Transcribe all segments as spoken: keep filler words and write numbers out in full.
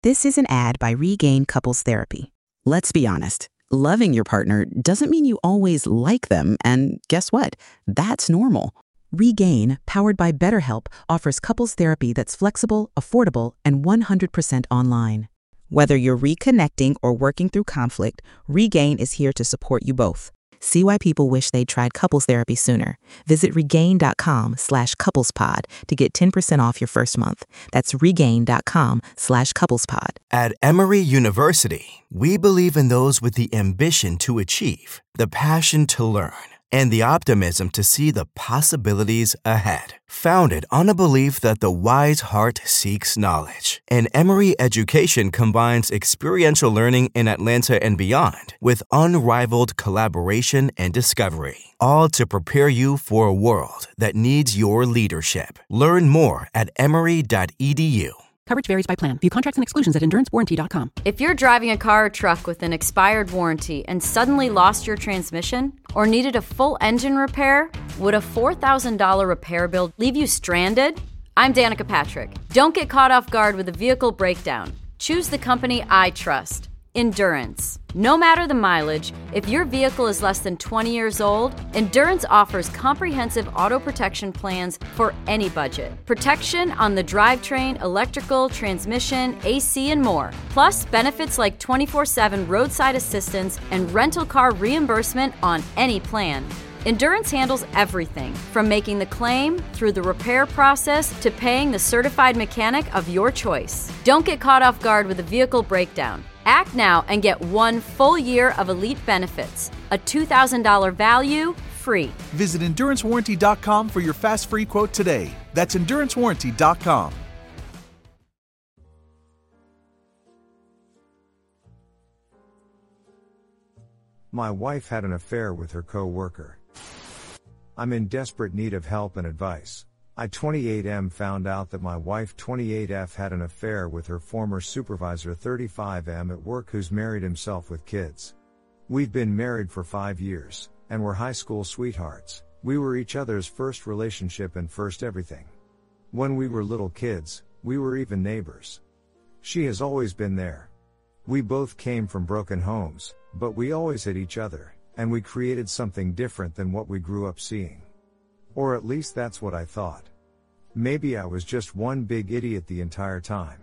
This is an ad by Regain Couples Therapy. Let's be honest. Loving your partner doesn't mean you always like them, and guess what? That's normal. Regain, powered by BetterHelp, offers couples therapy that's flexible, affordable, and one hundred percent online. Whether you're reconnecting or working through conflict, Regain is here to support you both. See why people wish they'd tried couples therapy sooner. Visit regain.com slash couplespod to get ten percent off your first month. That's regain.com slash couplespod. At Emory University, we believe in those with the ambition to achieve, the passion to learn, and the optimism to see the possibilities ahead. Founded on a belief that the wise heart seeks knowledge, and Emory education combines experiential learning in Atlanta and beyond with unrivaled collaboration and discovery, all to prepare you for a world that needs your leadership. Learn more at emory dot e d u. Coverage varies by plan. View contracts and exclusions at endurance warranty dot com. If you're driving a car or truck with an expired warranty and suddenly lost your transmission or needed a full engine repair, would a four thousand dollars repair bill leave you stranded? I'm Danica Patrick. Don't get caught off guard with a vehicle breakdown. Choose the company I trust, Endurance. No matter the mileage, if your vehicle is less than twenty years old, Endurance offers comprehensive auto protection plans for any budget. Protection on the drivetrain, electrical, transmission, A C, and more. Plus, benefits like twenty-four seven roadside assistance and rental car reimbursement on any plan. Endurance handles everything, from making the claim through the repair process to paying the certified mechanic of your choice. Don't get caught off guard with a vehicle breakdown. Act now and get one full year of elite benefits, a two thousand dollars value, free. Visit endurance warranty dot com for your fast free quote today. That's endurance warranty dot com. My wife had an affair with her co-worker. I'm in desperate need of help and advice. I twenty-eight M found out that my wife twenty-eight F had an affair with her former supervisor thirty-five M at work, who's married himself with kids. We've been married for five years, and we're high school sweethearts. We were each other's first relationship and first everything. When we were little kids, we were even neighbors. She has always been there. We both came from broken homes, but we always had each other, and we created something different than what we grew up seeing. Or at least that's what I thought. Maybe I was just one big idiot the entire time.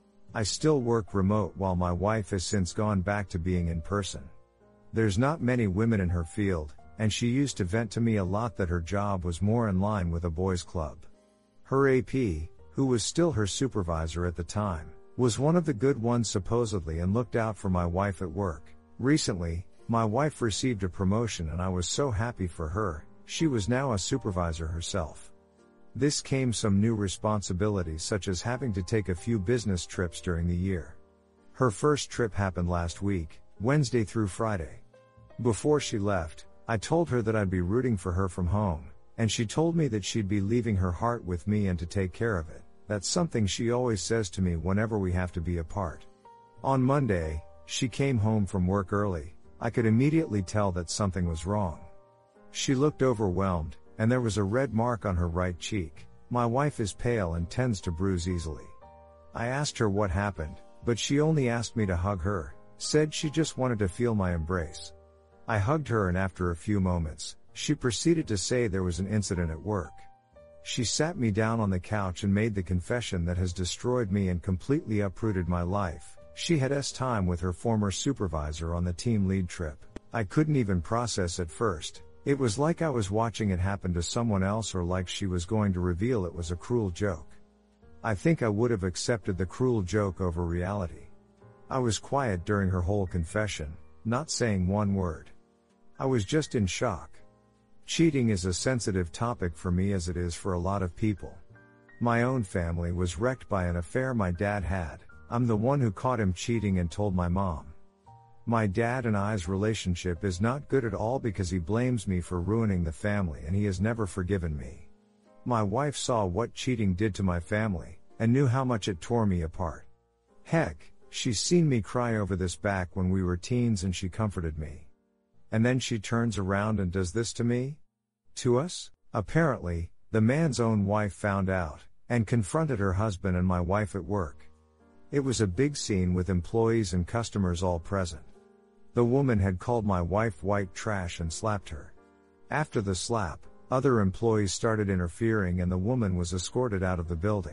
I still work remote while my wife has since gone back to being in person. There's not many women in her field, and she used to vent to me a lot that her job was more in line with a boys' club. Her A P, who was still her supervisor at the time, was one of the good ones supposedly and looked out for my wife at work. Recently, my wife received a promotion and I was so happy for her. She was now a supervisor herself. This came some new responsibilities, such as having to take a few business trips during the year. Her first trip happened last week, Wednesday through Friday. Before she left, I told her that I'd be rooting for her from home, and she told me that she'd be leaving her heart with me and to take care of it. That's something she always says to me whenever we have to be apart. On Monday, she came home from work early. I could immediately tell that something was wrong. She looked overwhelmed, and there was a red mark on her right cheek. My wife is pale and tends to bruise easily. I asked her what happened, but she only asked me to hug her, said she just wanted to feel my embrace. I hugged her, and after a few moments, she proceeded to say there was an incident at work. She sat me down on the couch and made the confession that has destroyed me and completely uprooted my life. She had S time with her former supervisor on the team lead trip. I couldn't even process at first. It was like I was watching it happen to someone else, or like she was going to reveal it was a cruel joke. I think I would have accepted the cruel joke over reality. I was quiet during her whole confession, not saying one word. I was just in shock. Cheating is a sensitive topic for me, as it is for a lot of people. My own family was wrecked by an affair my dad had. I'm the one who caught him cheating and told my mom. My dad and I's relationship is not good at all because he blames me for ruining the family, and he has never forgiven me. My wife saw what cheating did to my family, and knew how much it tore me apart. Heck, she's seen me cry over this back when we were teens, and she comforted me. And then she turns around and does this to me? To us? Apparently, the man's own wife found out, and confronted her husband and my wife at work. It was a big scene with employees and customers all present. The woman had called my wife white trash and slapped her. After the slap, other employees started interfering and the woman was escorted out of the building.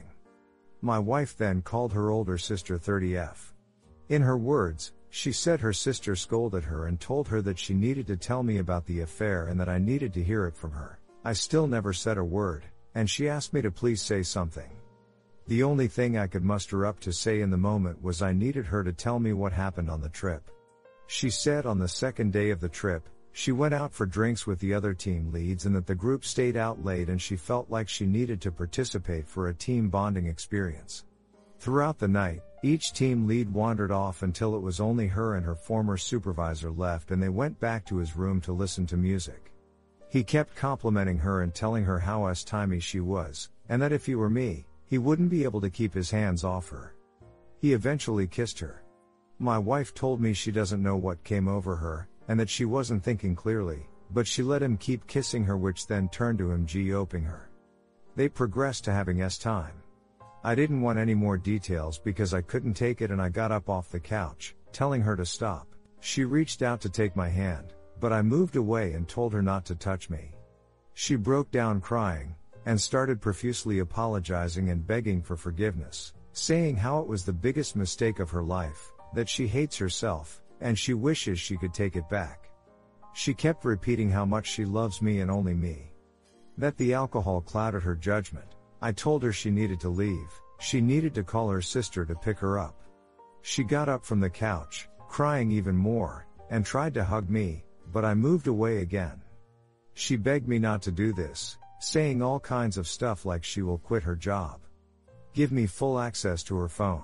My wife then called her older sister thirty F. In her words, she said her sister scolded her and told her that she needed to tell me about the affair and that I needed to hear it from her. I still never said a word, and she asked me to please say something. The only thing I could muster up to say in the moment was I needed her to tell me what happened on the trip. She said on the second day of the trip, she went out for drinks with the other team leads and that the group stayed out late and she felt like she needed to participate for a team bonding experience. Throughout the night, each team lead wandered off until it was only her and her former supervisor left and they went back to his room to listen to music. He kept complimenting her and telling her how timey she was, and that if he were me, he wouldn't be able to keep his hands off her. He eventually kissed her. My wife told me she doesn't know what came over her, and that she wasn't thinking clearly, but she let him keep kissing her, which then turned to him G-oping her. They progressed to having S time. I didn't want any more details because I couldn't take it and I got up off the couch, telling her to stop. She reached out to take my hand, but I moved away and told her not to touch me. She broke down crying, and started profusely apologizing and begging for forgiveness, saying how it was the biggest mistake of her life, that she hates herself, and she wishes she could take it back. She kept repeating how much she loves me and only me. That the alcohol clouded her judgment. I told her she needed to leave, she needed to call her sister to pick her up. She got up from the couch, crying even more, and tried to hug me, but I moved away again. She begged me not to do this, saying all kinds of stuff like she will quit her job, give me full access to her phone,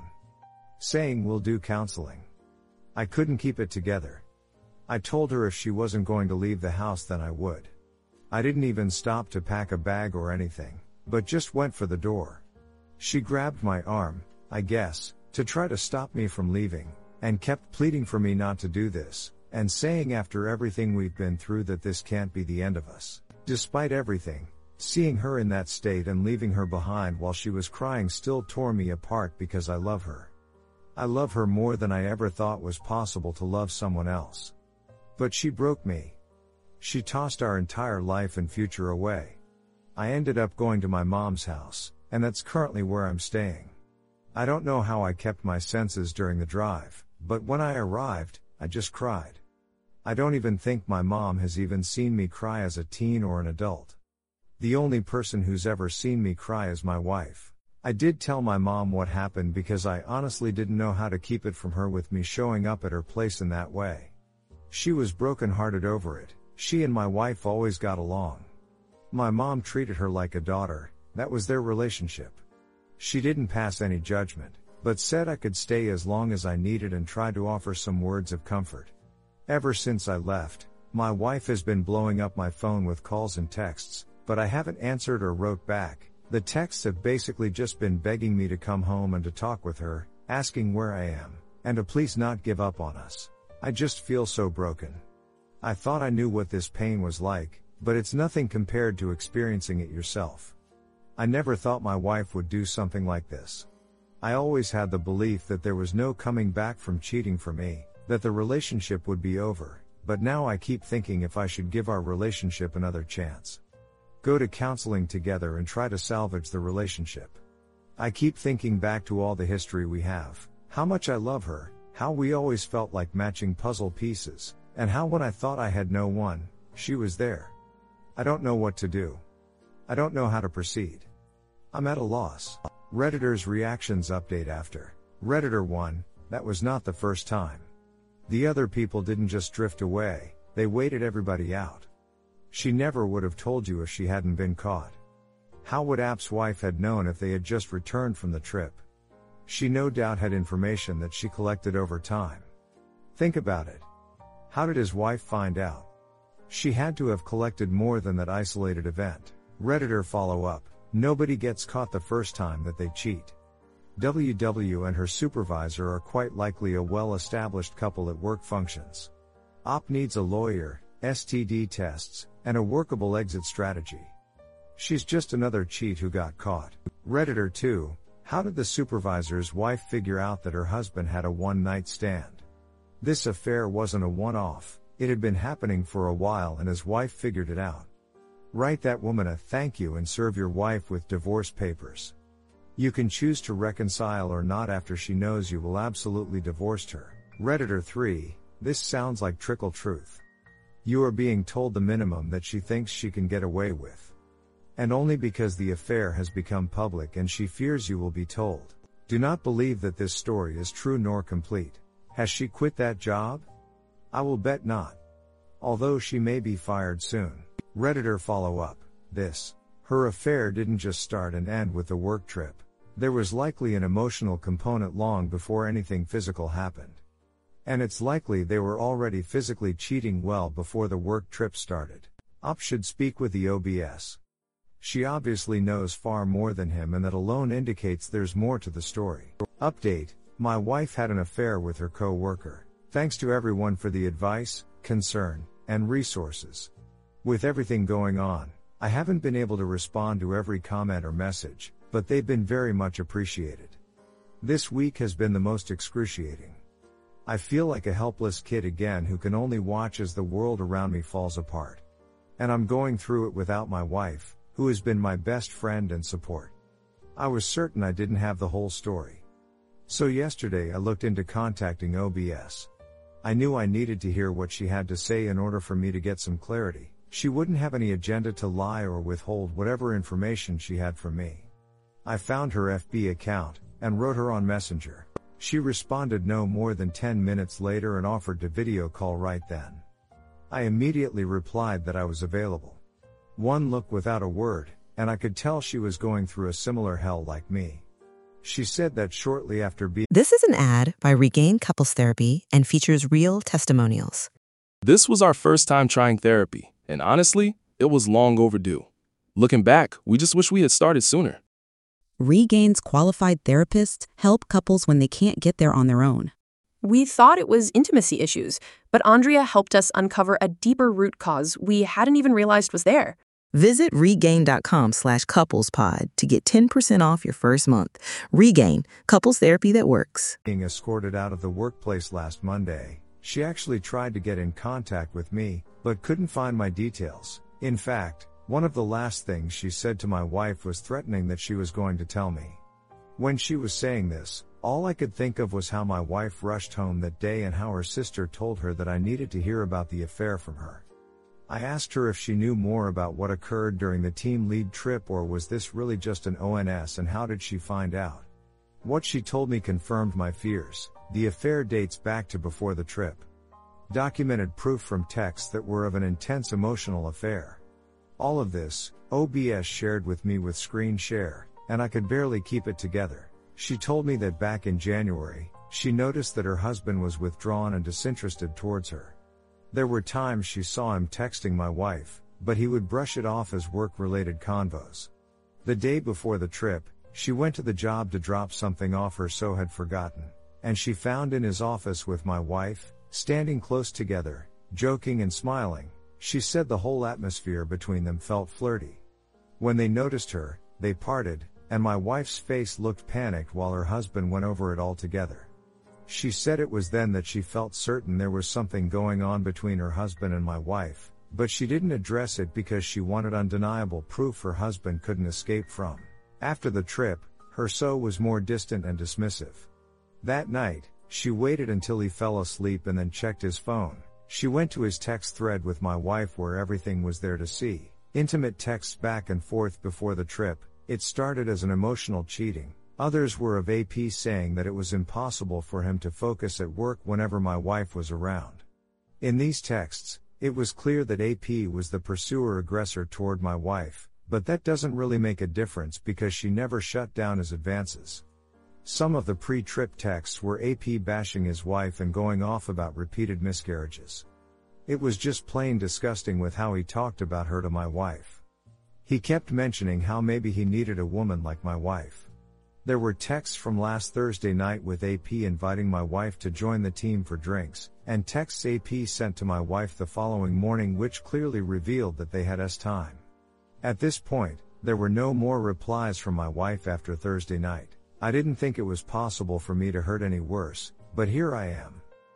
saying we'll do counseling. I couldn't keep it together. I told her if she wasn't going to leave the house then I would. I didn't even stop to pack a bag or anything, but just went for the door. She grabbed my arm, I guess, to try to stop me from leaving, and kept pleading for me not to do this, and saying after everything we've been through that this can't be the end of us. Despite everything, seeing her in that state and leaving her behind while she was crying still tore me apart because I love her. I love her more than I ever thought was possible to love someone else. But she broke me. She tossed our entire life and future away. I ended up going to my mom's house, and that's currently where I'm staying. I don't know how I kept my senses during the drive, but when I arrived, I just cried. I don't even think my mom has even seen me cry as a teen or an adult. The only person who's ever seen me cry is my wife. I did tell my mom what happened because I honestly didn't know how to keep it from her with me showing up at her place in that way. She was broken-hearted over it. She and my wife always got along. My mom treated her like a daughter, that was their relationship. She didn't pass any judgment, but said I could stay as long as I needed and tried to offer some words of comfort. Ever since I left, my wife has been blowing up my phone with calls and texts, but I haven't answered or wrote back. The texts have basically just been begging me to come home and to talk with her, asking where I am, and to please not give up on us. I just feel so broken. I thought I knew what this pain was like, but it's nothing compared to experiencing it yourself. I never thought my wife would do something like this. I always had the belief that there was no coming back from cheating for me, that the relationship would be over, but now I keep thinking if I should give our relationship another chance. Go to counseling together and try to salvage the relationship. I keep thinking back to all the history we have, how much I love her, how we always felt like matching puzzle pieces, and how when I thought I had no one, she was there. I don't know what to do. I don't know how to proceed. I'm at a loss. Redditor's reactions update after Redditor one, that was not the first time. The other people didn't just drift away, they waited everybody out. She never would have told you if she hadn't been caught. How would App's wife had known if they had just returned from the trip? She no doubt had information that she collected over time. Think about it. How did his wife find out? She had to have collected more than that isolated event. Redditor follow-up, nobody gets caught the first time that they cheat. W W and her supervisor are quite likely a well-established couple at work functions. Op needs a lawyer, S T D tests, and a workable exit strategy. She's just another cheat who got caught. Redditor two, How did the supervisor's wife figure out that her husband had a one-night stand? This affair wasn't a one-off, it had been happening for a while and his wife figured it out. Write that woman a thank you and serve your wife with divorce papers. You can choose to reconcile or not after she knows you will absolutely divorced her. Redditor three, this sounds like trickle truth. You are being told the minimum that she thinks she can get away with. And only because the affair has become public and she fears you will be told. Do not believe that this story is true nor complete. Has she quit that job? I will bet not. Although she may be fired soon. Redditor follow up, this. Her affair didn't just start and end with the work trip. There was likely an emotional component long before anything physical happened. And it's likely they were already physically cheating well before the work trip started. Op should speak with the O B S. She obviously knows far more than him and that alone indicates there's more to the story. Update, my wife had an affair with her co-worker. Thanks to everyone for the advice, concern, and resources. With everything going on, I haven't been able to respond to every comment or message, but they've been very much appreciated. This week has been the most excruciating. I feel like a helpless kid again who can only watch as the world around me falls apart. And I'm going through it without my wife, who has been my best friend and support. I was certain I didn't have the whole story. So yesterday I looked into contacting O B S. I knew I needed to hear what she had to say in order for me to get some clarity. She wouldn't have any agenda to lie or withhold whatever information she had from me. I found her F B account, and wrote her on Messenger. She responded no more than ten minutes later and offered to video call right then. I immediately replied that I was available. One look without a word, and I could tell she was going through a similar hell like me. She said that shortly after being— This is an ad by Regain Couples Therapy and features real testimonials. This was our first time trying therapy, and honestly, it was long overdue. Looking back, we just wish we had started sooner. Regain's qualified therapists help couples when they can't get there on their own. We thought it was intimacy issues, but Andrea helped us uncover a deeper root cause we hadn't even realized was there. Visit regain.com slash couplespod to get ten percent off your first month. Regain, couples therapy that works. Being escorted out of the workplace last Monday, she actually tried to get in contact with me, but couldn't find my details. In fact, one of the last things she said to my wife was threatening that she was going to tell me. When she was saying this, all I could think of was how my wife rushed home that day and how her sister told her that I needed to hear about the affair from her. I asked her if she knew more about what occurred during the team lead trip or was this really just an O N S and how did she find out. What she told me confirmed my fears. The affair dates back to before the trip. Documented proof from texts that were of an intense emotional affair. All of this, O B S shared with me with screen share, and I could barely keep it together. She told me that back in January, she noticed that her husband was withdrawn and disinterested towards her. There were times she saw him texting my wife, but he would brush it off as work-related convos. The day before the trip, she went to the job to drop something off her so had forgotten, and she found in his office with my wife, standing close together, joking and smiling. She said the whole atmosphere between them felt flirty. When they noticed her, they parted, and my wife's face looked panicked while her husband went over it all together. She said it was then that she felt certain there was something going on between her husband and my wife, but she didn't address it because she wanted undeniable proof her husband couldn't escape from. After the trip, her so was more distant and dismissive. That night, she waited until he fell asleep and then checked his phone. She went to his text thread with my wife where everything was there to see. Intimate texts back and forth before the trip. It started as an emotional cheating. Others were of A P saying that it was impossible for him to focus at work whenever my wife was around. In these texts, it was clear that A P was the pursuer-aggressor toward my wife, but that doesn't really make a difference because she never shut down his advances. Some of the pre-trip texts were A P bashing his wife and going off about repeated miscarriages. It was just plain disgusting with how he talked about her to my wife. He kept mentioning how maybe he needed a woman like my wife. There were texts from last Thursday night with A P inviting my wife to join the team for drinks, and texts A P sent to my wife the following morning which clearly revealed that they had us time. At this point, there were no more replies from my wife after Thursday night. I didn't think it was possible for me to hurt any worse, but here I am.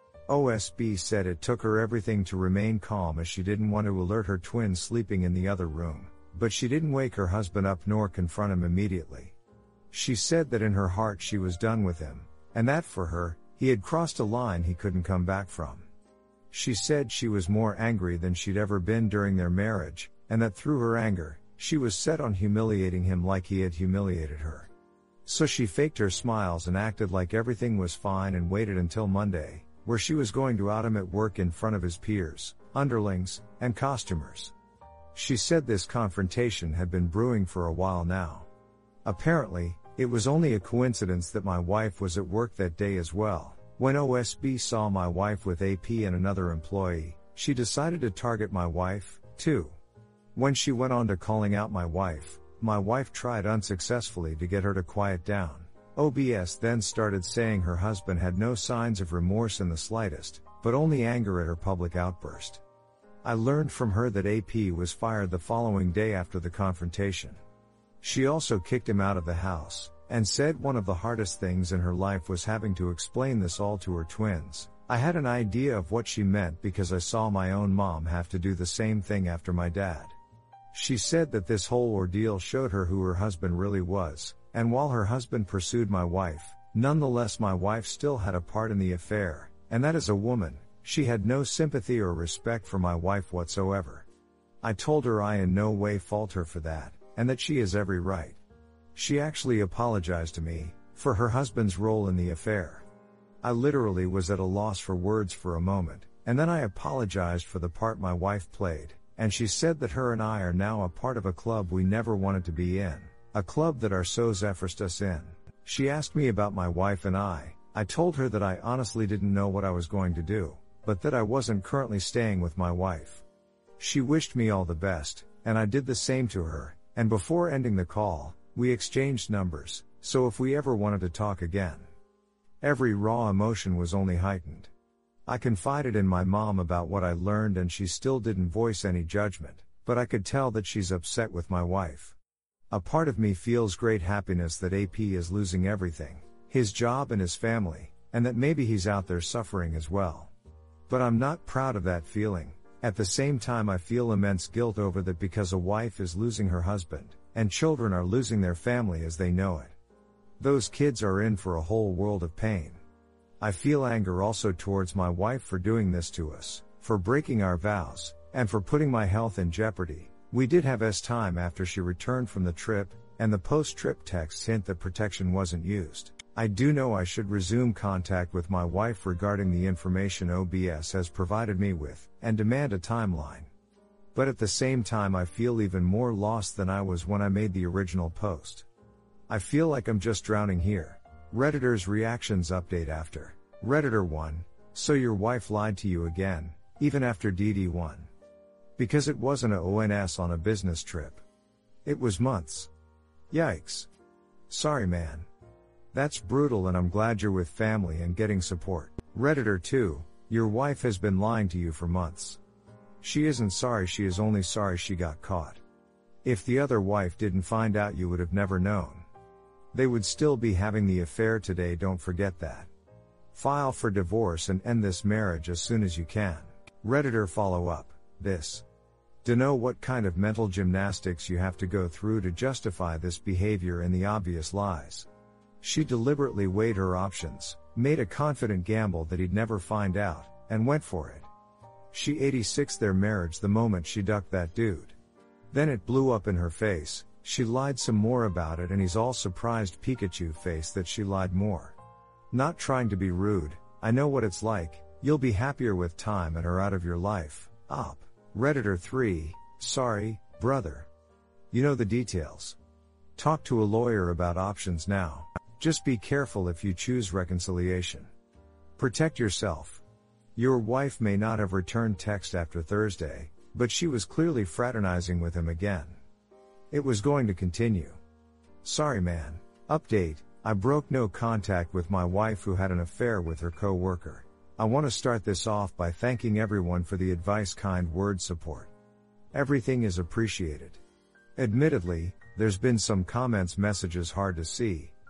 O S B said it took her everything to remain calm as she didn't want to alert her twin sleeping in the other room, but she didn't wake her husband up nor confront him immediately. She said that in her heart she was done with him, and that for her, he had crossed a line he couldn't come back from. She said she was more angry than she'd ever been during their marriage, and that through her anger, she was set on humiliating him like he had humiliated her. So she faked her smiles and acted like everything was fine and waited until Monday, where she was going to out him at work in front of his peers, underlings, and costumers. She said this confrontation had been brewing for a while now. Apparently, it was only a coincidence that my wife was at work that day as well. When O S B saw my wife with A P and another employee, she decided to target my wife, too. When she went on to calling out my wife, my wife tried unsuccessfully to get her to quiet down. O B S then started saying her husband had no signs of remorse in the slightest, but only anger at her public outburst. I learned from her that A P was fired the following day after the confrontation. She also kicked him out of the house, and said one of the hardest things in her life was having to explain this all to her twins. I had an idea of what she meant because I saw my own mom have to do the same thing after my dad. She said that this whole ordeal showed her who her husband really was, and while her husband pursued my wife, nonetheless my wife still had a part in the affair, and that as a woman, she had no sympathy or respect for my wife whatsoever. I told her I in no way fault her for that, and that she has every right. She actually apologized to me for her husband's role in the affair. I literally was at a loss for words for a moment, and then I apologized for the part my wife played, and she said that her and I are now a part of a club we never wanted to be in, a club that our souls forced us in. She asked me about my wife and I. I told her that I honestly didn't know what I was going to do, but that I wasn't currently staying with my wife. She wished me all the best, and I did the same to her, and before ending the call, we exchanged numbers, so if we ever wanted to talk again. Every raw emotion was only heightened. I confided in my mom about what I learned and she still didn't voice any judgment, but I could tell that she's upset with my wife. A part of me feels great happiness that A P is losing everything, his job and his family, and that maybe he's out there suffering as well. But I'm not proud of that feeling. At the same time I feel immense guilt over that because a wife is losing her husband, and children are losing their family as they know it. Those kids are in for a whole world of pain. I feel anger also towards my wife for doing this to us, for breaking our vows, and for putting my health in jeopardy. We did have S time after she returned from the trip, and the post-trip texts hint that protection wasn't used. I do know I should resume contact with my wife regarding the information O B S has provided me with, and demand a timeline. But at the same time I feel even more lost than I was when I made the original post. I feel like I'm just drowning here. Redditor's reactions update after. Redditor one, so your wife lied to you again, even after D D one. Because it wasn't a O N S on a business trip. It was months. Yikes. Sorry man. That's brutal and I'm glad you're with family and getting support. Redditor two, your wife has been lying to you for months. She isn't sorry, she is only sorry she got caught. If the other wife didn't find out, you would have never known. They would still be having the affair today, don't forget that. File for divorce and end this marriage as soon as you can. Redditor follow up, this. To know what kind of mental gymnastics you have to go through to justify this behavior and the obvious lies. She deliberately weighed her options, made a confident gamble that he'd never find out, and went for it. She eighty-sixed their marriage the moment she ducked that dude. Then it blew up in her face. She lied some more about it and he's all surprised Pikachu face that she lied more. Not trying to be rude, I know what it's like, you'll be happier with time and her out of your life. Op. Redditor three, sorry, brother. You know the details. Talk to a lawyer about options now. Just be careful if you choose reconciliation. Protect yourself. Your wife may not have returned text after Thursday, but she was clearly fraternizing with him again. It was going to continue. Sorry man. Update, I broke no contact with my wife who had an affair with her co-worker. I want to start this off by thanking everyone for the advice, kind words, support. Everything is appreciated. Admittedly, there's been some comments, messages hard to see,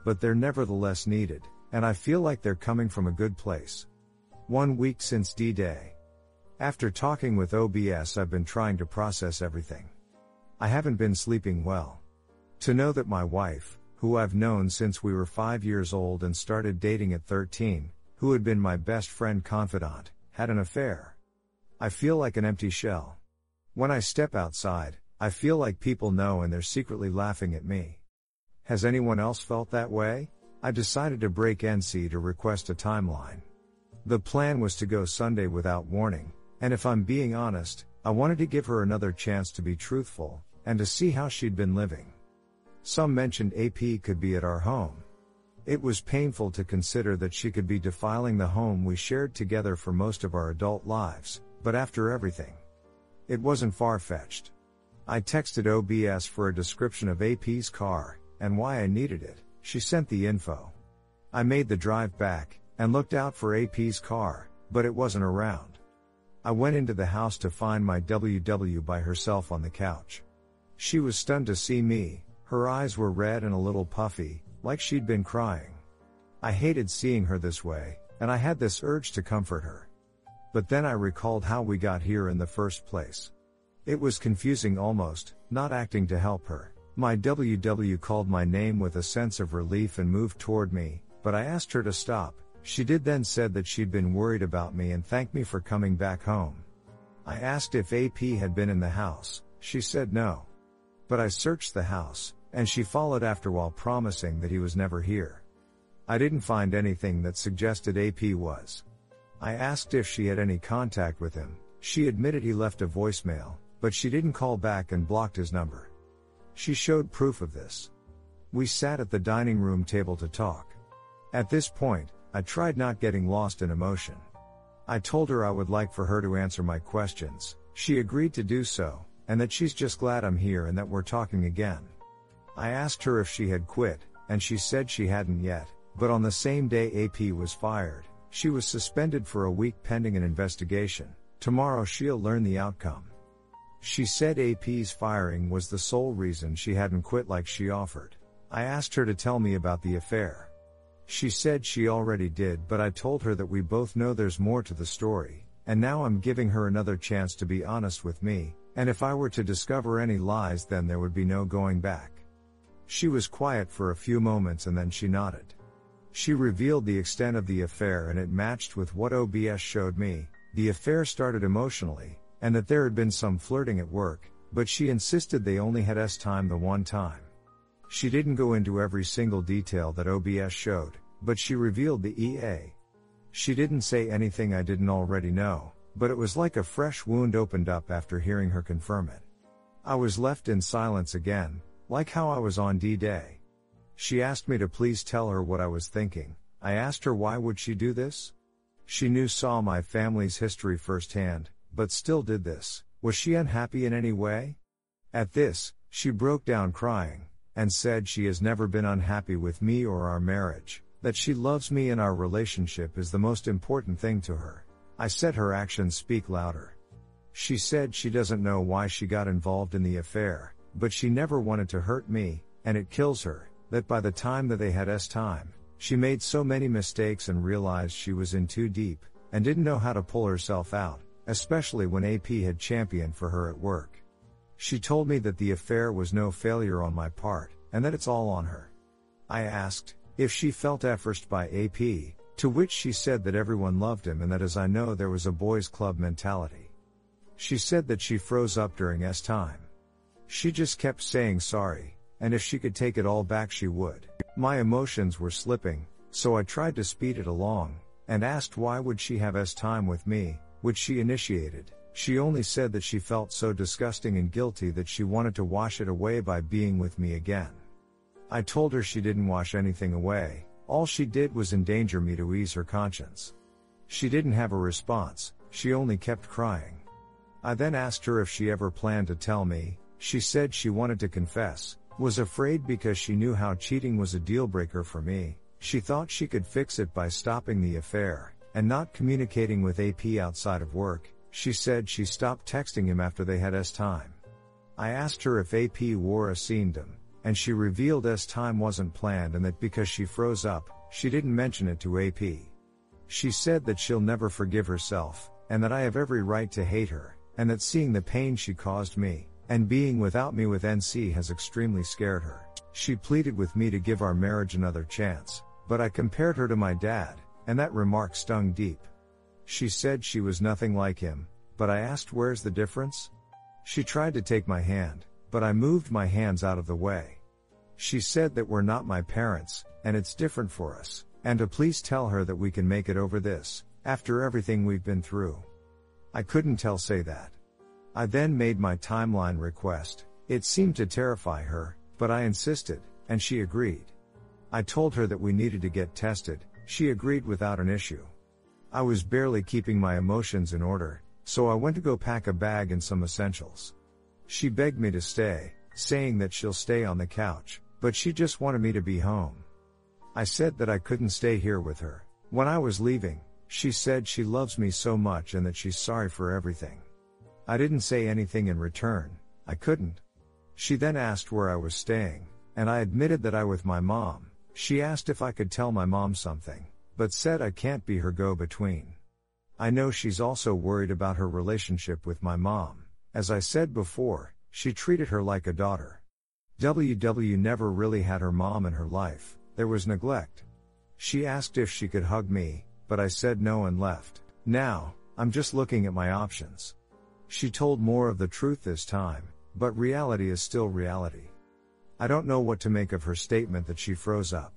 but they're nevertheless needed, and I feel like they're coming from a good place. One week since D-Day. After talking with O B S, I've been trying to process everything. I haven't been sleeping well. To know that my wife, who I've known since we were five years old and started dating at thirteen, who had been my best friend confidant, had an affair. I feel like an empty shell. When I step outside, I feel like people know and they're secretly laughing at me. Has anyone else felt that way? I decided to break N C to request a timeline. The plan was to go Sunday without warning, and if I'm being honest, I wanted to give her another chance to be truthful, and to see how she'd been living. Some mentioned A P could be at our home. It was painful to consider that she could be defiling the home we shared together for most of our adult lives, but after everything, it wasn't far-fetched. I texted O B S for a description of A P's car, and why I needed it. She sent the info. I made the drive back, and looked out for A P's car, but it wasn't around. I went into the house to find my W W by herself on the couch. She was stunned to see me, her eyes were red and a little puffy, like she'd been crying. I hated seeing her this way, and I had this urge to comfort her. But then I recalled how we got here in the first place. It was confusing almost, not acting to help her. My W W called my name with a sense of relief and moved toward me, but I asked her to stop. She did, then said that she'd been worried about me and thanked me for coming back home. I asked if A P had been in the house. She said no. But I searched the house, and she followed after while promising that he was never here. I didn't find anything that suggested A P was. I asked if she had any contact with him. She admitted he left a voicemail, but she didn't call back and blocked his number. She showed proof of this. We sat at the dining room table to talk. At this point, I tried not getting lost in emotion. I told her I would like for her to answer my questions. She agreed to do so, and that she's just glad I'm here and that we're talking again. I asked her if she had quit, and she said she hadn't yet, but on the same day A P was fired. She was suspended for a week pending an investigation. Tomorrow she'll learn the outcome. She said A P's firing was the sole reason she hadn't quit like she offered. I asked her to tell me about the affair. She said she already did, but I told her that we both know there's more to the story, and now I'm giving her another chance to be honest with me, and if I were to discover any lies then there would be no going back. She was quiet for a few moments and then she nodded. She revealed the extent of the affair and it matched with what O B S showed me. The affair started emotionally, and that there had been some flirting at work, but she insisted they only had S time the one time. She didn't go into every single detail that O B S showed, but she revealed the E A. She didn't say anything I didn't already know, but it was like a fresh wound opened up after hearing her confirm it. I was left in silence again, like how I was on D-Day. She asked me to please tell her what I was thinking. I asked her why would she do this? She knew saw my family's history firsthand, but still did this. Was she unhappy in any way? At this, she broke down crying, and said she has never been unhappy with me or our marriage, that she loves me and our relationship is the most important thing to her. I said her actions speak louder. She said she doesn't know why she got involved in the affair, but she never wanted to hurt me, and it kills her, that by the time that they had S time, she made so many mistakes and realized she was in too deep, and didn't know how to pull herself out, especially when A P had championed for her at work. She told me that the affair was no failure on my part, and that it's all on her. I asked if she felt effaced by A P, to which she said that everyone loved him and that as I know there was a boys' club mentality. She said that she froze up during S time. She just kept saying sorry, and if she could take it all back she would. My emotions were slipping, so I tried to speed it along, and asked why would she have S time with me, which she initiated. She only said that she felt so disgusting and guilty that she wanted to wash it away by being with me again. I told her she didn't wash anything away, all she did was endanger me to ease her conscience. She didn't have a response, she only kept crying. I then asked her if she ever planned to tell me. She said she wanted to confess, was afraid because she knew how cheating was a deal breaker for me. She thought she could fix it by stopping the affair, and not communicating with A P outside of work. She said she stopped texting him after they had S time. I asked her if A P wore a condom, and she revealed S time wasn't planned and that because she froze up, she didn't mention it to A P. She said that she'll never forgive herself, and that I have every right to hate her, and that seeing the pain she caused me, and being without me with N C has extremely scared her. She pleaded with me to give our marriage another chance, but I compared her to my dad, and that remark stung deep. She said she was nothing like him, but I asked where's the difference? She tried to take my hand, but I moved my hands out of the way. She said that we're not my parents, and it's different for us, and to please tell her that we can make it over this, after everything we've been through. I couldn't tell say that. I then made my timeline request. It seemed to terrify her, but I insisted, and she agreed. I told her that we needed to get tested. She agreed without an issue. I was barely keeping my emotions in order, so I went to go pack a bag and some essentials. She begged me to stay, saying that she'll stay on the couch, but she just wanted me to be home. I said that I couldn't stay here with her. When I was leaving, she said she loves me so much and that she's sorry for everything. I didn't say anything in return. I couldn't. She then asked where I was staying, and I admitted that I was with my mom. She asked if I could tell my mom something, but said I can't be her go-between. I know she's also worried about her relationship with my mom. As I said before, she treated her like a daughter. W W never really had her mom in her life. There was neglect. She asked if she could hug me, but I said no and left. Now, I'm just looking at my options. She told more of the truth this time, but reality is still reality. I don't know what to make of her statement that she froze up.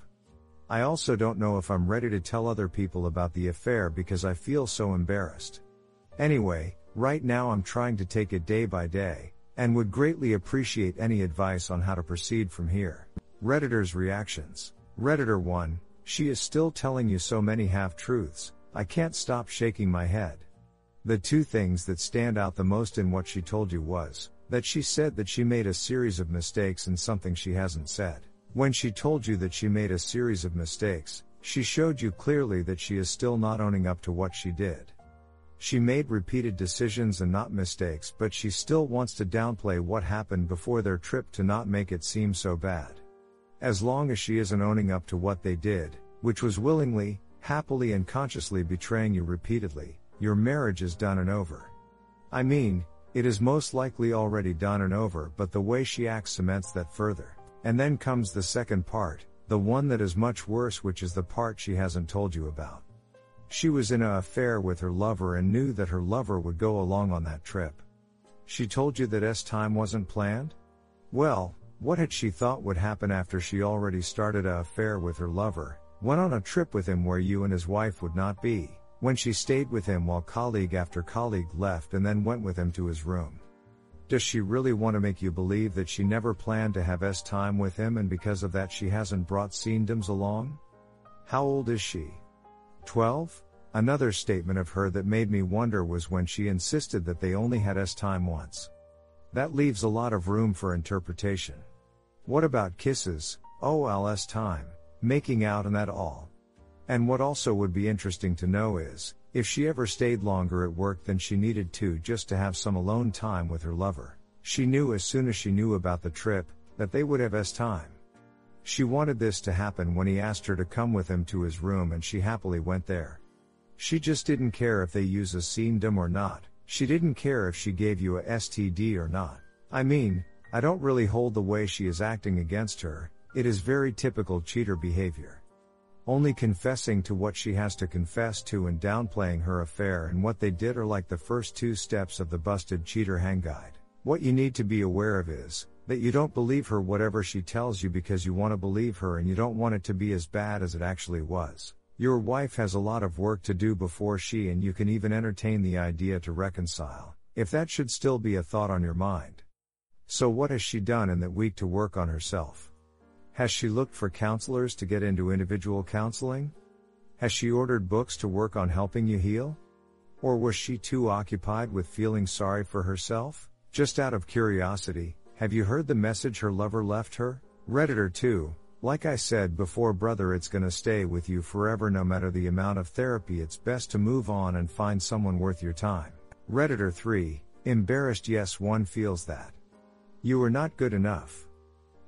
I also don't know if I'm ready to tell other people about the affair because I feel so embarrassed. Anyway, right now I'm trying to take it day by day, and would greatly appreciate any advice on how to proceed from here. Redditors' reactions. Redditor one, she is still telling you so many half-truths, I can't stop shaking my head. The two things that stand out the most in what she told you was, that she said that she made a series of mistakes and something she hasn't said. When she told you that she made a series of mistakes, she showed you clearly that she is still not owning up to what she did. She made repeated decisions and not mistakes, but she still wants to downplay what happened before their trip to not make it seem so bad. As long as she isn't owning up to what they did, which was willingly, happily and consciously betraying you repeatedly, your marriage is done and over. I mean, it is most likely already done and over, but the way she acts cements that further. And then comes the second part, the one that is much worse, which is the part she hasn't told you about. She was in an affair with her lover and knew that her lover would go along on that trip. She told you that S time wasn't planned? Well, what had she thought would happen after she already started an affair with her lover, went on a trip with him where you and his wife would not be, when she stayed with him while colleague after colleague left and then went with him to his room? Does she really want to make you believe that she never planned to have S time with him and because of that she hasn't brought Seandoms along? How old is she? twelve? Another statement of her that made me wonder was when she insisted that they only had S time once. That leaves a lot of room for interpretation. What about kisses, O L S time, making out and that all? And what also would be interesting to know is, if she ever stayed longer at work than she needed to just to have some alone time with her lover. She knew as soon as she knew about the trip, that they would have S time. She wanted this to happen when he asked her to come with him to his room and she happily went there. She just didn't care if they use a Seandom or not, she didn't care if she gave you a S T D or not. I mean, I don't really hold the way she is acting against her, it is very typical cheater behavior. Only confessing to what she has to confess to and downplaying her affair and what they did are like the first two steps of the busted cheater hang guide. What you need to be aware of is, that you don't believe her whatever she tells you because you want to believe her and you don't want it to be as bad as it actually was. Your wife has a lot of work to do before she and you can even entertain the idea to reconcile, if that should still be a thought on your mind. So what has she done in that week to work on herself? Has she looked for counselors to get into individual counseling? Has she ordered books to work on helping you heal? Or was she too occupied with feeling sorry for herself? Just out of curiosity, have you heard the message her lover left her? Redditor two, like I said before brother, it's gonna stay with you forever no matter the amount of therapy. It's best to move on and find someone worth your time. Redditor three, embarrassed, yes, one feels that. You are not good enough.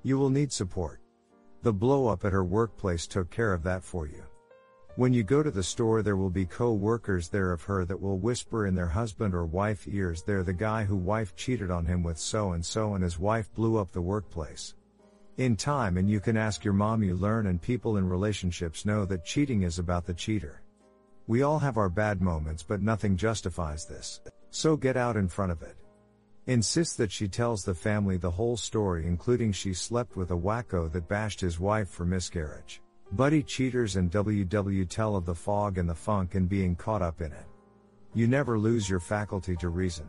You will need support. The blow-up at her workplace took care of that for you. When you go to the store, there will be co-workers there of her that will whisper in their husband or wife ears, "They're the guy who wife cheated on him with so-and-so and his wife blew up the workplace." In time, and you can ask your mom, you learn, and people in relationships know that cheating is about the cheater. We all have our bad moments, but nothing justifies this. So get out in front of it. Insist that she tells the family the whole story, including she slept with a wacko that bashed his wife for miscarriage. Buddy cheaters and W W tell of the fog and the funk and being caught up in it. You never lose your faculty to reason.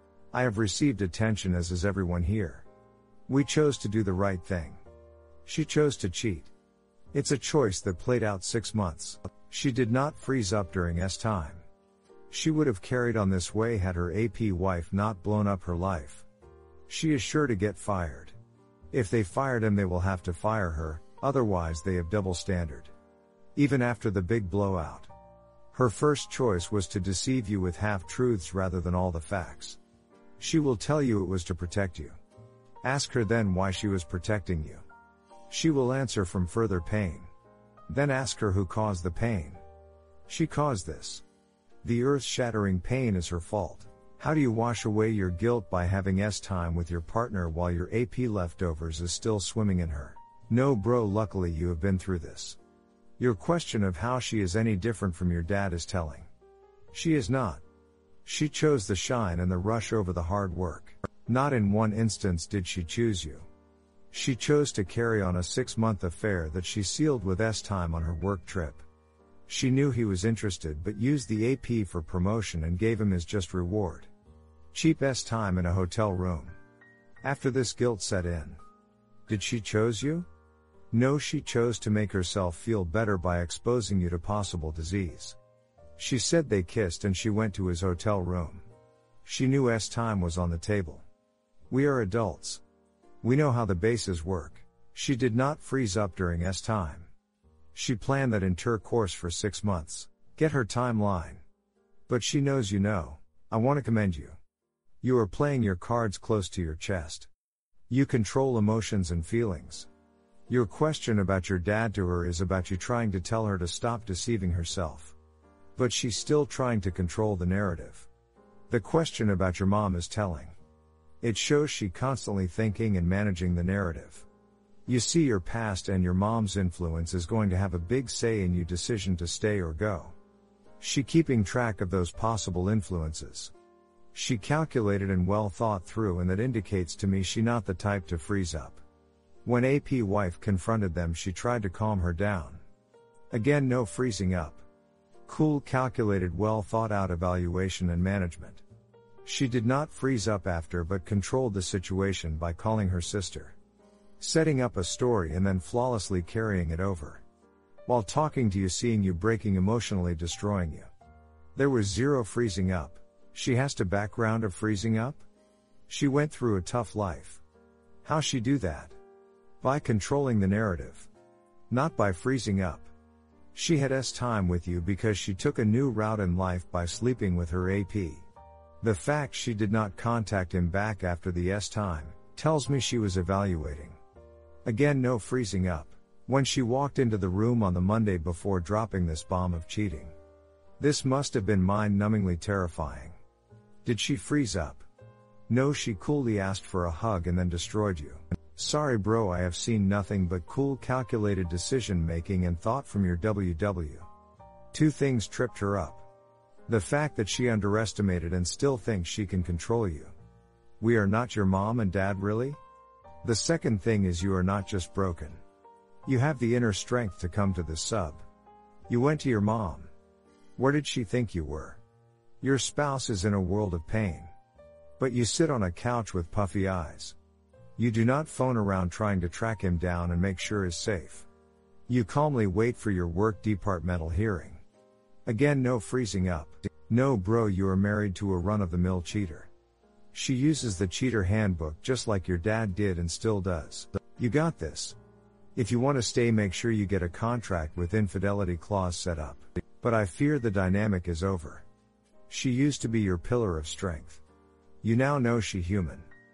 I have received attention, as is everyone here. We chose to do the right thing. She chose to cheat. It's a choice that played out six months. She did not freeze up during S time. She would have carried on this way had her A P wife not blown up her life. She is sure to get fired. If they fired him, they will have to fire her, otherwise they have double standard. Even after the big blowout. Her first choice was to deceive you with half-truths rather than all the facts. She will tell you it was to protect you. Ask her then why she was protecting you. She will answer from further pain. Then ask her who caused the pain. She caused this. The earth-shattering pain is her fault. How do you wash away your guilt? By having S time with your partner while your A P leftovers is still swimming in her. No bro, luckily you have been through this. Your question of how she is any different from your dad is telling. She is not. She chose the shine and the rush over the hard work. Not in one instance did she choose you. She chose to carry on a six-month affair that she sealed with S time on her work trip. She knew he was interested but used the A P for promotion and gave him his just reward. Cheap S time in a hotel room. After this, guilt set in. Did she chose you? No, she chose to make herself feel better by exposing you to possible disease. She said they kissed and she went to his hotel room. She knew S time was on the table. We are adults. We know how the bases work. She did not freeze up during S time. She planned that inter course for six months. Get her timeline. But she knows you know. I want to commend you. You are playing your cards close to your chest. You control emotions and feelings. Your question about your dad to her is about you trying to tell her to stop deceiving herself. But she's still trying to control the narrative. The question about your mom is telling. It shows she constantly thinking and managing the narrative. You see, your past and your mom's influence is going to have a big say in your decision to stay or go. She keeping track of those possible influences. She calculated and well thought through, and that indicates to me she not the type to freeze up. When A P wife confronted them, she tried to calm her down. Again, no freezing up. Cool, calculated, well thought out evaluation and management. She did not freeze up after but controlled the situation by calling her sister. Setting up a story and then flawlessly carrying it over. While talking to you, seeing you breaking, emotionally destroying you. There was zero freezing up. She has to background of freezing up? She went through a tough life. How she do that? By controlling the narrative. Not by freezing up. She had S time with you because she took a new route in life by sleeping with her A P. The fact she did not contact him back after the S time tells me she was evaluating. Again, no freezing up. When she walked into the room on the Monday before dropping this bomb of cheating. This must have been mind-numbingly terrifying. Did she freeze up? No, she coolly asked for a hug and then destroyed you. Sorry bro, I have seen nothing but cool, calculated decision making and thought from your W W. Two things tripped her up. The fact that she underestimated and still thinks she can control you. We are not your mom and dad, really? The second thing is you are not just broken. You have the inner strength to come to this sub. You went to your mom. Where did she think you were? Your spouse is in a world of pain. But you sit on a couch with puffy eyes. You do not phone around trying to track him down and make sure he's safe. You calmly wait for your work departmental hearing. Again, no freezing up. No bro, you are married to a run-of-the-mill cheater. She uses the cheater handbook just like your dad did and still does. You got this. If you want to stay, make sure you get a contract with infidelity clause set up. But I fear the dynamic is over. She used to be your pillar of strength. You now know she human.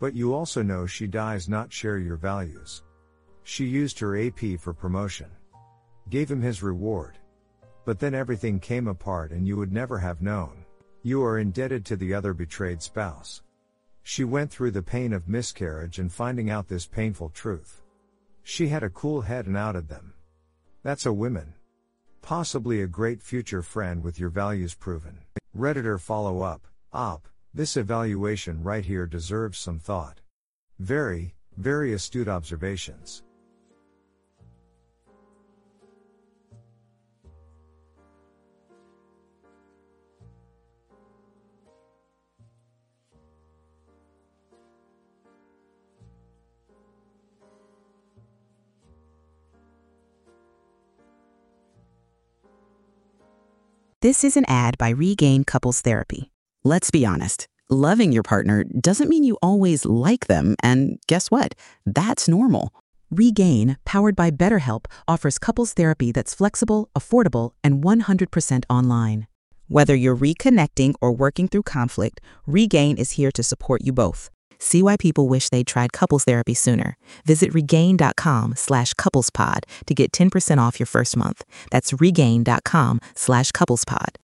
But you also know she does not share your values. She used her A P for promotion. Gave him his reward. But then everything came apart and you would never have known. You are indebted to the other betrayed spouse. She went through the pain of miscarriage and finding out this painful truth. She had a cool head and outed them. That's a woman. Possibly a great future friend with your values proven. Redditor follow up, op, this evaluation right here deserves some thought. Very, very astute observations. This is an ad by Regain Couples Therapy. Let's be honest, loving your partner doesn't mean you always like them, and guess what? That's normal. Regain, powered by BetterHelp, offers couples therapy that's flexible, affordable, and one hundred percent online. Whether you're reconnecting or working through conflict, Regain is here to support you both. See why people wish they'd tried couples therapy sooner. Visit regain.com slash couplespod to get ten percent off your first month. That's regain.com slash couplespod.